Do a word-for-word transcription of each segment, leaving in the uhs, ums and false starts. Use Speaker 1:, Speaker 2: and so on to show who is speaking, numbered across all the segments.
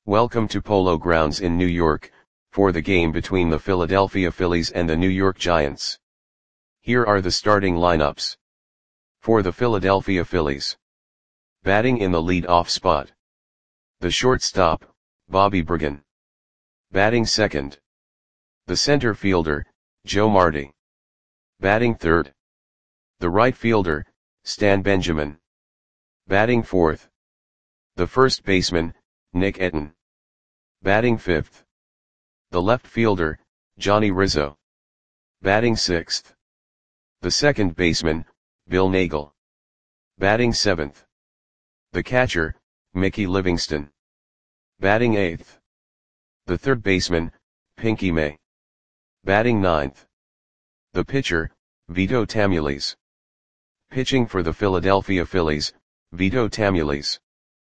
Speaker 1: Welcome to Polo Grounds in New York, for the game between the Philadelphia Phillies and the New York Giants. Here are the starting lineups. For the Philadelphia Phillies. Batting in the lead-off spot. The shortstop, Bobby Bergen. Batting second. The center fielder, Joe Marti. Batting third. The right fielder, Stan Benjamin. Batting fourth. The first baseman, Nick Etten. Batting fifth. The left fielder, Johnny Rizzo. Batting sixth. The second baseman, Bill Nagle. Batting seventh. The catcher, Mickey Livingston. Batting eighth. The third baseman, Pinky May. Batting ninth. The pitcher, Vito Tamules. Pitching for the Philadelphia Phillies, Vito Tamules.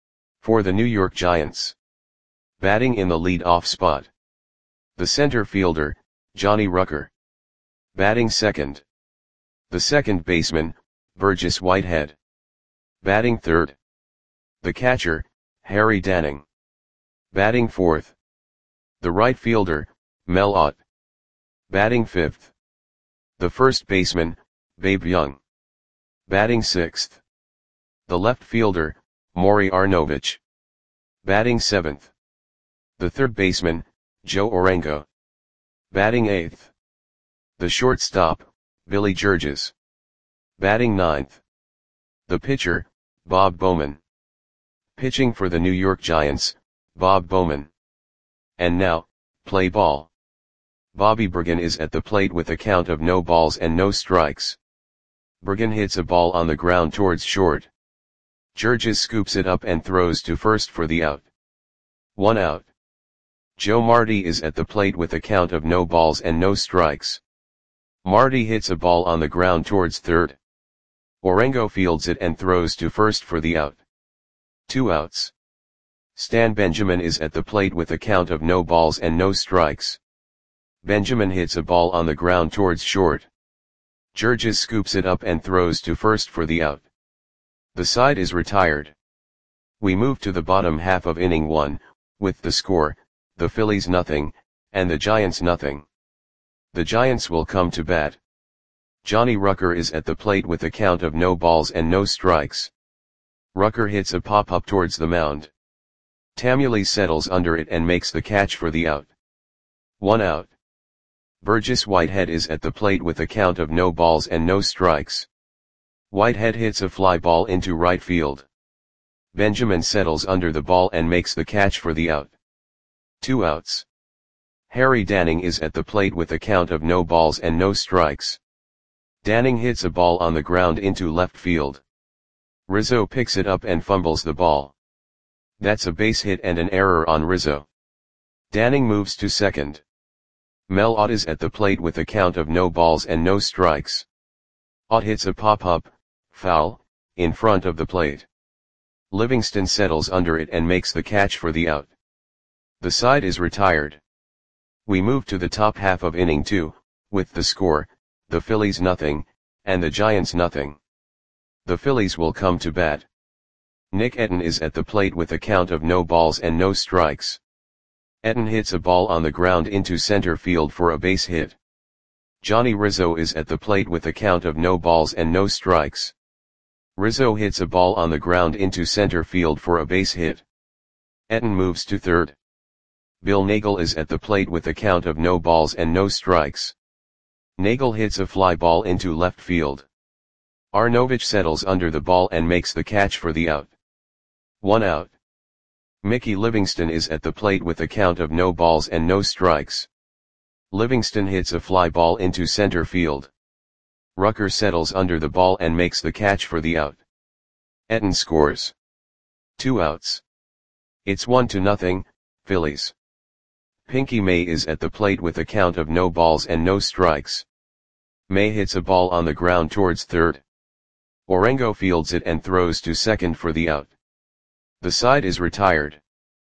Speaker 1: For the New York Giants. Batting in the lead-off spot. The center fielder, Johnny Rucker. Batting second. The second baseman, Burgess Whitehead. Batting third. The catcher, Harry Danning. Batting fourth. The right fielder, Mel Ott. Batting fifth. The first baseman, Babe Young. Batting sixth. The left fielder, Maury Arnovich. Batting seventh. The third baseman, Joe Orengo. Batting eighth. The shortstop, Billy Georges. Batting ninth. The pitcher, Bob Bowman. Pitching for the New York Giants, Bob Bowman. And now, play ball. Bobby Bergen is at the plate with a count of no balls and no strikes. Bergen hits a ball on the ground towards short. Georges scoops it up and throws to first for the out. One out. Joe Marti is at the plate with a count of no balls and no strikes. Marti hits a ball on the ground towards third. Orengo fields it and throws to first for the out. Two outs. Stan Benjamin is at the plate with a count of no balls and no strikes. Benjamin hits a ball on the ground towards short. Georges scoops it up and throws to first for the out. The side is retired. We move to the bottom half of inning one, with the score, the Phillies nothing, and the Giants nothing. The Giants will come to bat. Johnny Rucker is at the plate with a count of no balls and no strikes. Rucker hits a pop-up towards the mound. Tamules settles under it and makes the catch for the out. One out. Burgess Whitehead is at the plate with a count of no balls and no strikes. Whitehead hits a fly ball into right field. Benjamin settles under the ball and makes the catch for the out. Two outs. Harry Danning is at the plate with a count of no balls and no strikes. Danning hits a ball on the ground into left field. Rizzo picks it up and fumbles the ball. That's a base hit and an error on Rizzo. Danning moves to second. Mel Ott is at the plate with a count of no balls and no strikes. Ott hits a pop-up, foul, in front of the plate. Livingston settles under it and makes the catch for the out. The side is retired. We move to the top half of inning two, with the score, the Phillies nothing, and the Giants nothing. The Phillies will come to bat. Nick Etten is at the plate with a count of no balls and no strikes. Etten hits a ball on the ground into center field for a base hit. Johnny Rizzo is at the plate with a count of no balls and no strikes. Rizzo hits a ball on the ground into center field for a base hit. Etten moves to third. Bill Nagle is at the plate with a count of no balls and no strikes. Nagle hits a fly ball into left field. Arnovich settles under the ball and makes the catch for the out. One out. Mickey Livingston is at the plate with a count of no balls and no strikes. Livingston hits a fly ball into center field. Rucker settles under the ball and makes the catch for the out. Etten scores. Two outs. It's one to nothing, Phillies. Pinky May is at the plate with a count of no balls and no strikes. May hits a ball on the ground towards third. Orengo fields it and throws to second for the out. The side is retired.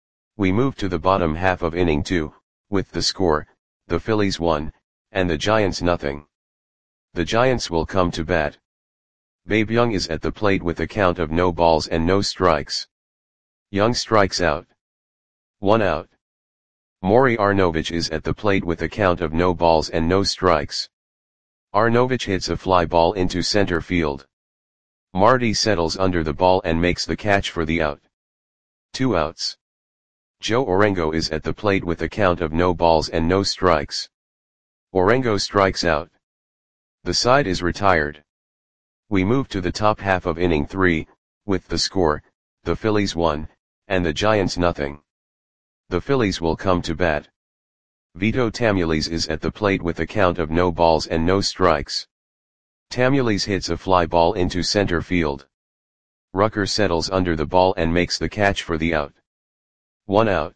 Speaker 1: We move to the bottom half of inning two, with the score, the Phillies one, and the Giants nothing. The Giants will come to bat. Babe Young is at the plate with a count of no balls and no strikes. Young strikes out. One out. Maury Arnovich is at the plate with a count of no balls and no strikes. Arnovich hits a fly ball into center field. Marty settles under the ball and makes the catch for the out. Two outs. Joe Orengo is at the plate with a count of no balls and no strikes. Orengo strikes out. The side is retired. We move to the top half of inning three, with the score, the Phillies one, and the Giants nothing. The Phillies will come to bat. Vito Tamules is at the plate with a count of no balls and no strikes. Tamules hits a fly ball into center field. Rucker settles under the ball and makes the catch for the out. One out.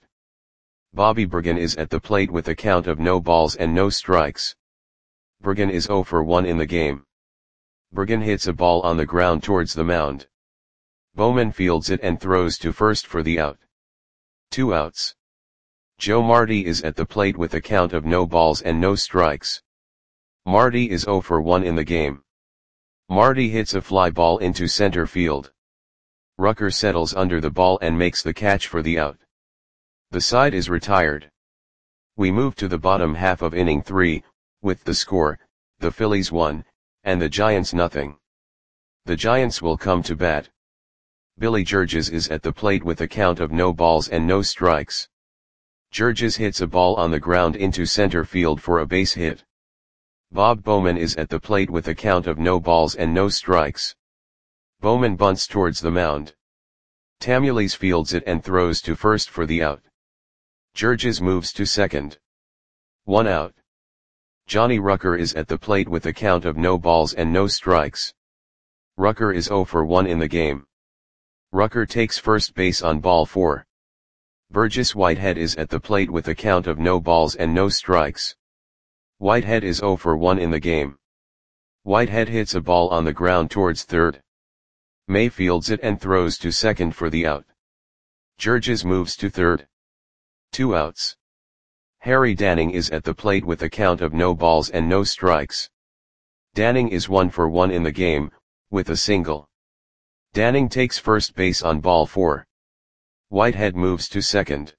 Speaker 1: Bobby Bergen is at the plate with a count of no balls and no strikes. Bergen is oh for one in the game. Bergen hits a ball on the ground towards the mound. Bowman fields it and throws to first for the out. Two outs. Joe Marty is at the plate with a count of no balls and no strikes. Marty is oh for one in the game. Marty hits a fly ball into center field. Rucker settles under the ball and makes the catch for the out. The side is retired. We move to the bottom half of inning three, with the score, the Phillies one, and the Giants nothing. The Giants will come to bat. Billy Georges is at the plate with a count of no balls and no strikes. Georges hits a ball on the ground into center field for a base hit. Bob Bowman is at the plate with a count of no balls and no strikes. Bowman bunts towards the mound. Tamules fields it and throws to first for the out. Georges moves to second. One out. Johnny Rucker is at the plate with a count of no balls and no strikes. Rucker is oh for one in the game. Rucker takes first base on ball four. Burgess Whitehead is at the plate with a count of no balls and no strikes. Whitehead is oh for one in the game. Whitehead hits a ball on the ground towards third. May fields it and throws to second for the out. Georges moves to third. Two outs. Harry Danning is at the plate with a count of no balls and no strikes. Danning is one for one in the game, with a single. Danning takes first base on ball four. Whitehead moves to second.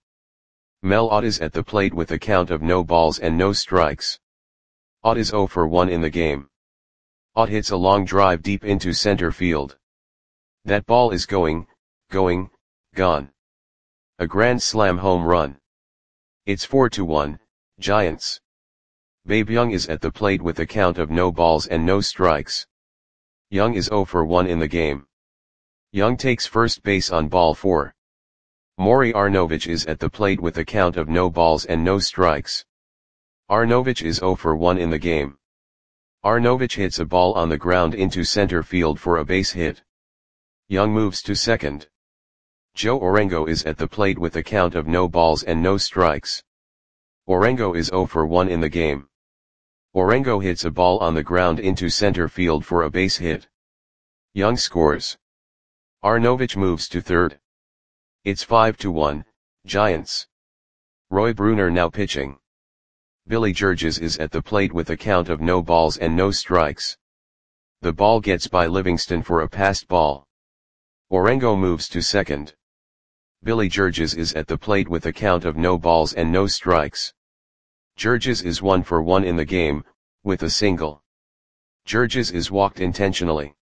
Speaker 1: Mel Ott is at the plate with a count of no balls and no strikes. Ott is oh for one in the game. Ott hits a long drive deep into center field. That ball is going, going, gone. A grand slam home run. It's four to one, Giants. Babe Young is at the plate with a count of no balls and no strikes. Young is oh for one in the game. Young takes first base on ball four. Maury Arnovich is at the plate with a count of no balls and no strikes. Arnovich is oh for one in the game. Arnovich hits a ball on the ground into center field for a base hit. Young moves to second. Joe Orengo is at the plate with a count of no balls and no strikes. Orengo is oh for one in the game. Orengo hits a ball on the ground into center field for a base hit. Young scores. Arnovich moves to third. It's five to one, Giants. Roy Bruner now pitching. Billy Georges is at the plate with a count of no balls and no strikes. The ball gets by Livingston for a passed ball. Orengo moves to second. Billy Georges is at the plate with a count of no balls and no strikes. Georges is one for one in the game, with a single. Georges is walked intentionally.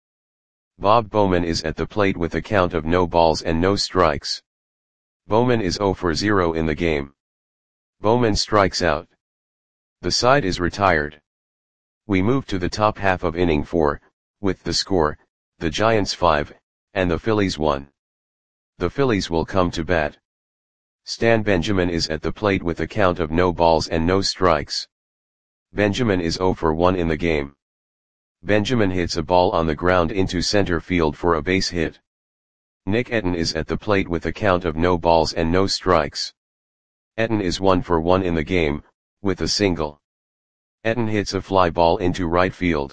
Speaker 1: Bob Bowman is at the plate with a count of no balls and no strikes. Bowman is oh for zero in the game. Bowman strikes out. The side is retired. We move to the top half of inning four, with the score, the Giants five, and the Phillies one. The Phillies will come to bat. Stan Benjamin is at the plate with a count of no balls and no strikes. Benjamin is oh for one in the game. Benjamin hits a ball on the ground into center field for a base hit. Nick Etten is at the plate with a count of no balls and no strikes. Etten is one for one in the game, with a single. Etten hits a fly ball into right field.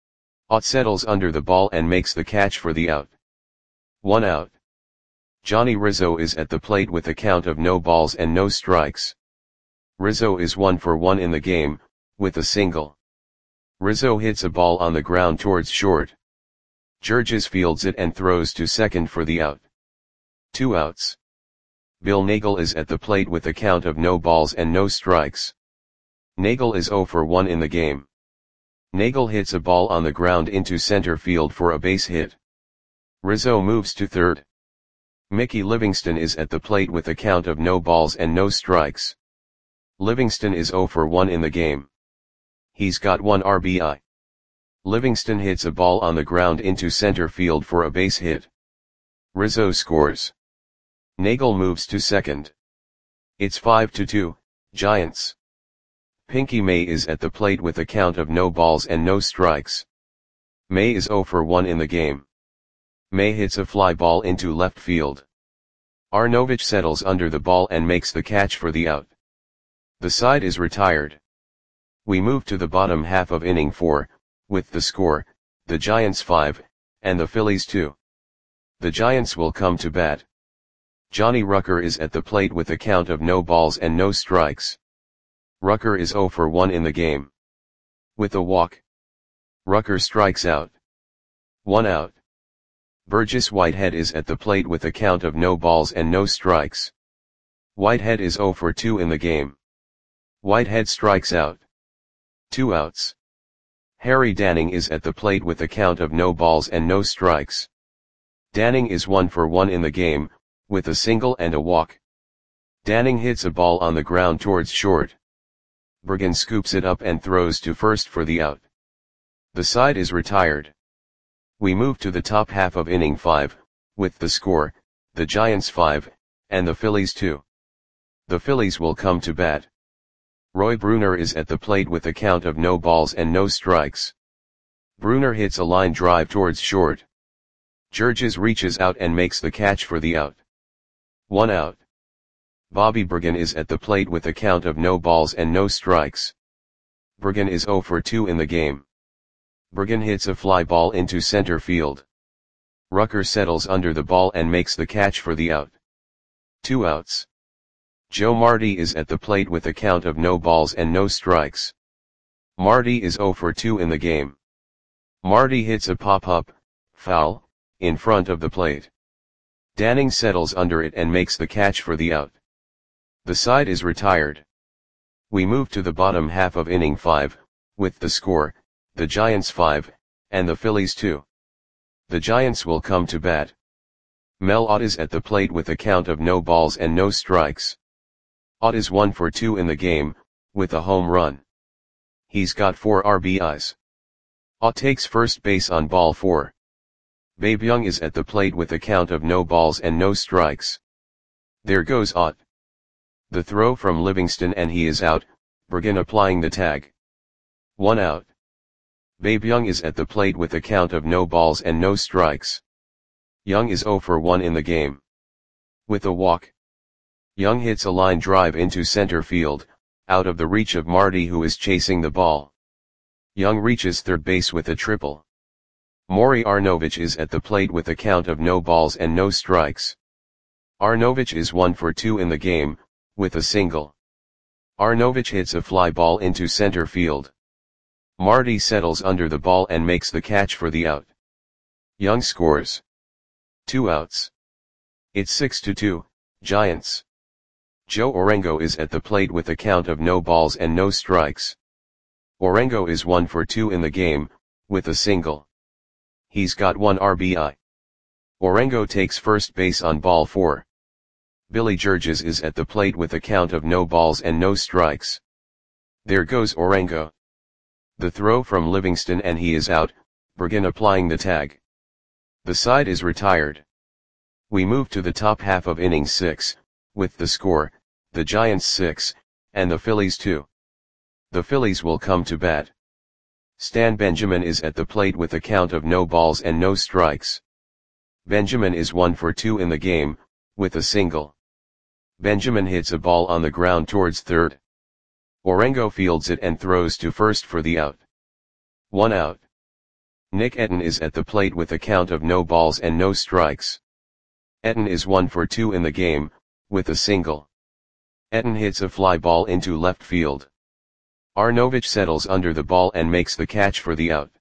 Speaker 1: Ott settles under the ball and makes the catch for the out. One out. Johnny Rizzo is at the plate with a count of no balls and no strikes. Rizzo is one for one in the game, with a single. Rizzo hits a ball on the ground towards short. Georges fields it and throws to second for the out. Two outs. Bill Nagel is at the plate with a count of no balls and no strikes. Nagel is zero for one in the game. Nagel hits a ball on the ground into center field for a base hit. Rizzo moves to third. Mickey Livingston is at the plate with a count of no balls and no strikes. Livingston is zero for one in the game. He's got one R B I. Livingston hits a ball on the ground into center field for a base hit. Rizzo scores. Nagel moves to second. It's five to two, Giants. Pinky May is at the plate with a count of no balls and no strikes. May is zero for one in the game. May hits a fly ball into left field. Arnovich settles under the ball and makes the catch for the out. The side is retired. We move to the bottom half of inning four, with the score, the Giants five, and the Phillies two. The Giants will come to bat. Johnny Rucker is at the plate with a count of no balls and no strikes. Rucker is zero for one in the game. With a walk. Rucker strikes out. One out. Burgess Whitehead is at the plate with a count of no balls and no strikes. Whitehead is zero for two in the game. Whitehead strikes out. Two outs. Harry Danning is at the plate with a count of no balls and no strikes. Danning is one for one in the game, with a single and a walk. Danning hits a ball on the ground towards short. Bergen scoops it up and throws to first for the out. The side is retired. We move to the top half of inning five, with the score, the Giants five, and the Phillies two. The Phillies will come to bat. Roy Bruner is at the plate with a count of no balls and no strikes. Bruner hits a line drive towards short. Georges reaches out and makes the catch for the out. One out. Bobby Bergen is at the plate with a count of no balls and no strikes. Bergen is zero for two in the game. Bergen hits a fly ball into center field. Rucker settles under the ball and makes the catch for the out. Two outs. Joe Marty is at the plate with a count of no balls and no strikes. Marty is zero for two in the game. Marty hits a pop-up, foul, in front of the plate. Danning settles under it and makes the catch for the out. The side is retired. We move to the bottom half of inning five, with the score, the Giants five, and the Phillies two. The Giants will come to bat. Mel Ott is at the plate with a count of no balls and no strikes. Ott is one for two in the game, with a home run. He's got four R B Is. Ott takes first base on ball four. Babe Young is at the plate with a count of no balls and no strikes. There goes Ott. The throw from Livingston and he is out, Bergen applying the tag. One out. Babe Young is at the plate with a count of no balls and no strikes. Young is zero for one in the game. With a walk. Young hits a line drive into center field, out of the reach of Marty who is chasing the ball. Young reaches third base with a triple. Maury Arnovich is at the plate with a count of no balls and no strikes. Arnovich is one for two in the game, with a single. Arnovich hits a fly ball into center field. Marty settles under the ball and makes the catch for the out. Young scores. Two outs. It's six to two, Giants. Joe Orengo is at the plate with a count of no balls and no strikes. Orengo is one for two in the game, with a single. He's got one R B I. Orengo takes first base on ball four. Billy Georges is at the plate with a count of no balls and no strikes. There goes Orengo. The throw from Livingston and he is out, Bergen applying the tag. The side is retired. We move to the top half of inning six, with the score, the Giants six, and the Phillies two. The Phillies will come to bat. Stan Benjamin is at the plate with a count of no balls and no strikes. Benjamin is one for two in the game, with a single. Benjamin hits a ball on the ground towards third. Orengo fields it and throws to first for the out. One out. Nick Etten is at the plate with a count of no balls and no strikes. Etten is one for two in the game, with a single. Etten hits a fly ball into left field. Arnovich settles under the ball and makes the catch for the out.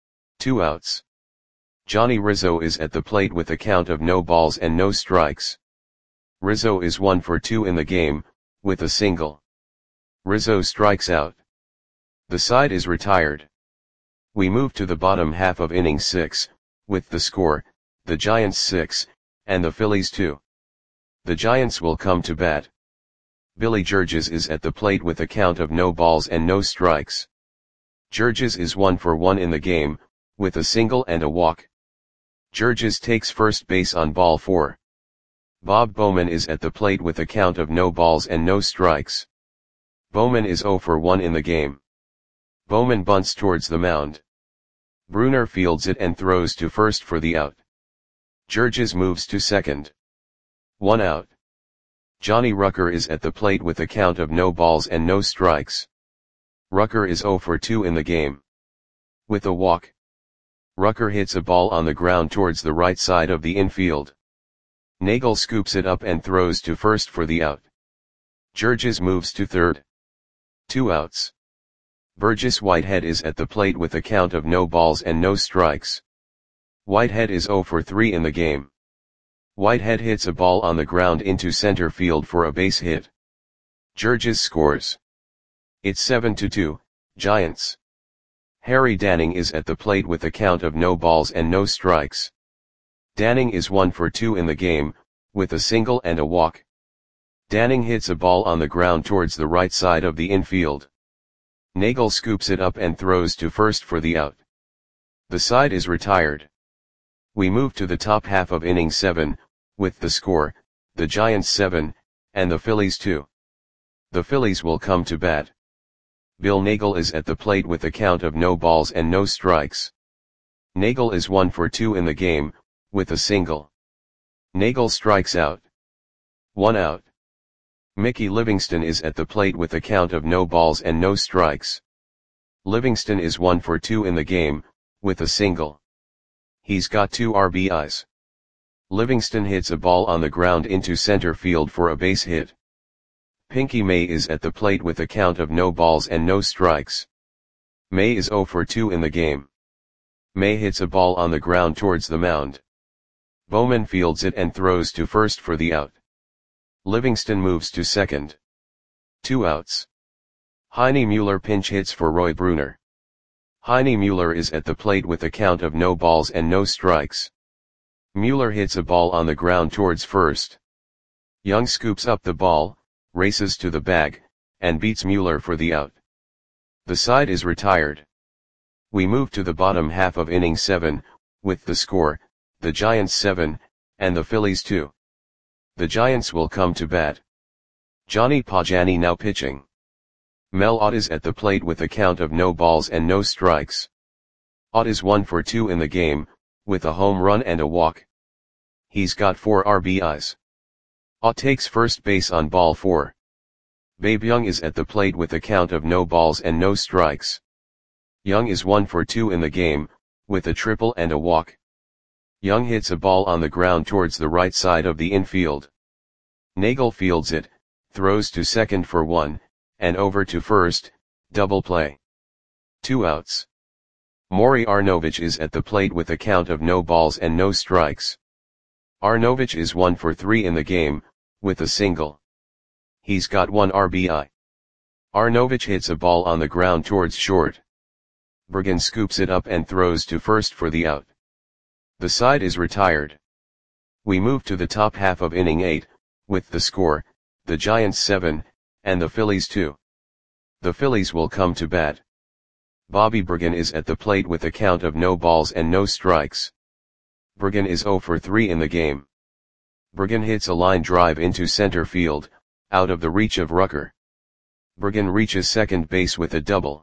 Speaker 1: Two outs. Johnny Rizzo is at the plate with a count of no balls and no strikes. Rizzo is one for two in the game, with a single. Rizzo strikes out. The side is retired. We move to the bottom half of inning six, with the score, the Giants six, and the Phillies two. The Giants will come to bat. Billy Georges is at the plate with a count of no balls and no strikes. Georges is one for one in the game, with a single and a walk. Georges takes first base on ball four. Bob Bowman is at the plate with a count of no balls and no strikes. Bowman is zero for one in the game. Bowman bunts towards the mound. Bruner fields it and throws to first for the out. Georges moves to second. One out. Johnny Rucker is at the plate with a count of no balls and no strikes. Rucker is zero for two in the game. With a walk. Rucker hits a ball on the ground towards the right side of the infield. Nagel scoops it up and throws to first for the out. Georges moves to third. Two outs. Burgess Whitehead is at the plate with a count of no balls and no strikes. Whitehead is zero for three in the game. Whitehead hits a ball on the ground into center field for a base hit. Georges scores. It's seven to two, Giants. Harry Danning is at the plate with a count of no balls and no strikes. Danning is one for two in the game, with a single and a walk. Danning hits a ball on the ground towards the right side of the infield. Nagel scoops it up and throws to first for the out. The side is retired. We move to the top half of inning seven, with the score, the Giants seven, and the Phillies two. The Phillies will come to bat. Bill Nagel is at the plate with a count of no balls and no strikes. Nagel is one for two in the game, with a single. Nagel strikes out. One out. Mickey Livingston is at the plate with a count of no balls and no strikes. Livingston is one for two in the game, with a single. He's got two R B Is. Livingston hits a ball on the ground into center field for a base hit. Pinky May is at the plate with a count of no balls and no strikes. May is zero for two in the game. May hits a ball on the ground towards the mound. Bowman fields it and throws to first for the out. Livingston moves to second. Two outs. Heine Mueller pinch hits for Roy Bruner. Heine Mueller is at the plate with a count of no balls and no strikes. Mueller hits a ball on the ground towards first. Young scoops up the ball, races to the bag, and beats Mueller for the out. The side is retired. We move to the bottom half of inning seven, with the score, the Giants seven, and the Phillies two. The Giants will come to bat. Johnny Pagani now pitching. Mel Ott is at the plate with a count of no balls and no strikes. Ott is one for two in the game, with a home run and a walk. He's got four R B Is. Ott takes first base on ball four. Babe Young is at the plate with a count of no balls and no strikes. Young is one for two in the game, with a triple and a walk. Young hits a ball on the ground towards the right side of the infield. Nagel fields it, throws to second for one, and over to first, double play. Two outs. Maury Arnovich is at the plate with a count of no balls and no strikes. Arnovich is one for three in the game, with a single. He's got one R B I. Arnovich hits a ball on the ground towards short. Bergen scoops it up and throws to first for the out. The side is retired. We move to the top half of inning eight, with the score, the Giants seven, and the Phillies two. The Phillies will come to bat. Bobby Bergen is at the plate with a count of no balls and no strikes. Bergen is zero for three in the game. Bergen hits a line drive into center field, out of the reach of Rucker. Bergen reaches second base with a double.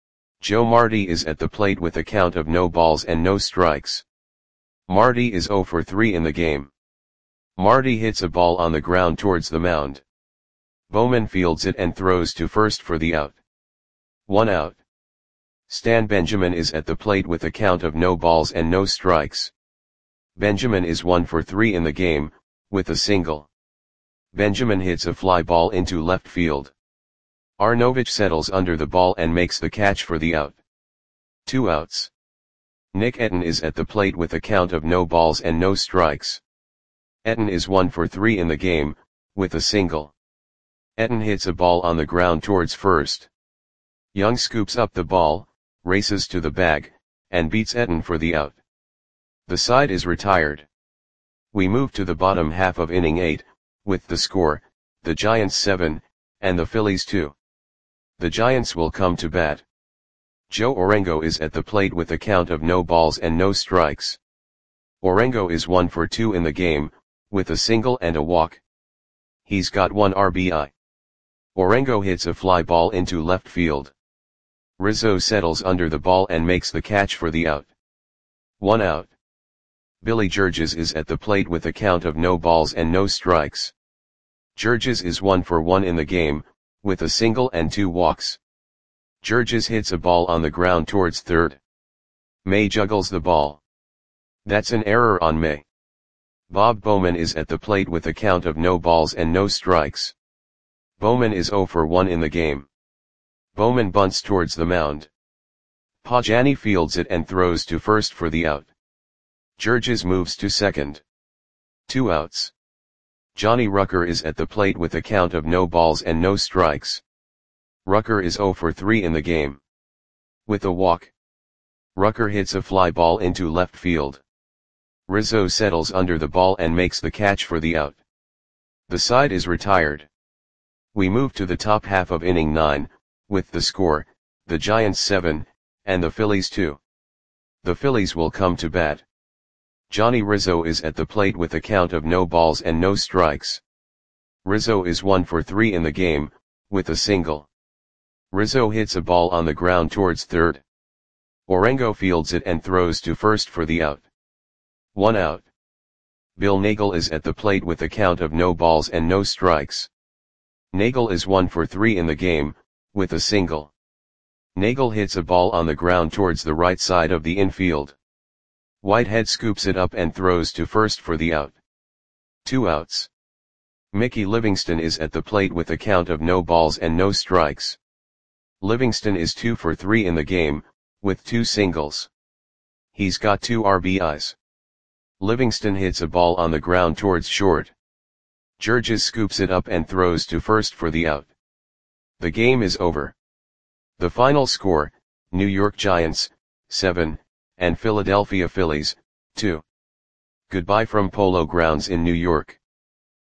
Speaker 1: Joe Marty is at the plate with a count of no balls and no strikes. Marty is zero for three in the game. Marty hits a ball on the ground towards the mound. Bowman fields it and throws to first for the out. One out. Stan Benjamin is at the plate with a count of no balls and no strikes. Benjamin is one for three in the game, with a single. Benjamin hits a fly ball into left field. Arnovich settles under the ball and makes the catch for the out. Two outs. Nick Etten is at the plate with a count of no balls and no strikes. Etten is one for three in the game, with a single. Etten hits a ball on the ground towards first. Young scoops up the ball, races to the bag, and beats Etten for the out. The side is retired. We move to the bottom half of inning eight, with the score, the Giants seven, and the Phillies two. The Giants will come to bat. Joe Orengo is at the plate with a count of no balls and no strikes. Orengo is one for two in the game, with a single and a walk. He's got one R B I. Orengo hits a fly ball into left field. Rizzo settles under the ball and makes the catch for the out. One out. Billy Georges is at the plate with a count of no balls and no strikes. Georges is one for one in the game, with a single and two walks. Georges hits a ball on the ground towards third. May juggles the ball. That's an error on May. Bob Bowman is at the plate with a count of no balls and no strikes. Bowman is zero for one in the game. Bowman bunts towards the mound. Pajani fields it and throws to first for the out. Georges moves to second. Two outs. Johnny Rucker is at the plate with a count of no balls and no strikes. Rucker is zero for three in the game. With a walk. Rucker hits a fly ball into left field. Rizzo settles under the ball and makes the catch for the out. The side is retired. We move to the top half of inning nine, with the score, the Giants seven, and the Phillies two. The Phillies will come to bat. Johnny Rizzo is at the plate with a count of no balls and no strikes. Rizzo is one for three in the game, with a single. Rizzo hits a ball on the ground towards third. Orengo fields it and throws to first for the out. One out. Bill Nagel is at the plate with a count of no balls and no strikes. Nagel is one for three in the game, with a single. Nagel hits a ball on the ground towards the right side of the infield. Whitehead scoops it up and throws to first for the out. Two outs. Mickey Livingston is at the plate with a count of no balls and no strikes. Livingston is two for three in the game, with two singles. He's got two R B Is. Livingston hits a ball on the ground towards short. Georges scoops it up and throws to first for the out. The game is over. The final score, New York Giants, seven, and Philadelphia Phillies, two. Goodbye from Polo Grounds in New York.